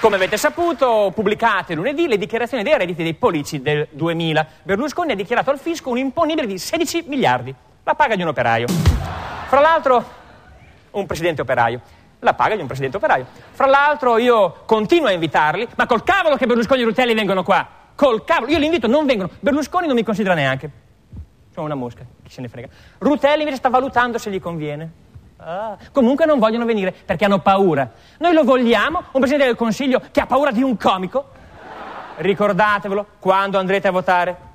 Come avete saputo, pubblicate lunedì le dichiarazioni dei redditi dei politici del 2000. Berlusconi ha dichiarato al fisco un imponibile di 16 miliardi. La paga di un operaio. Fra l'altro, un presidente operaio. La paga di un presidente operaio. Fra l'altro, io continuo a invitarli, ma col cavolo che Berlusconi e Rutelli vengono qua. Col cavolo. Io li invito, non vengono. Berlusconi non mi considera neanche. Sono una mosca, chi se ne frega. Rutelli invece sta valutando se gli conviene. Comunque non vogliono venire perché hanno paura. Noi lo vogliamo, un Presidente del Consiglio che ha paura di un comico? Ricordatevelo quando andrete a votare.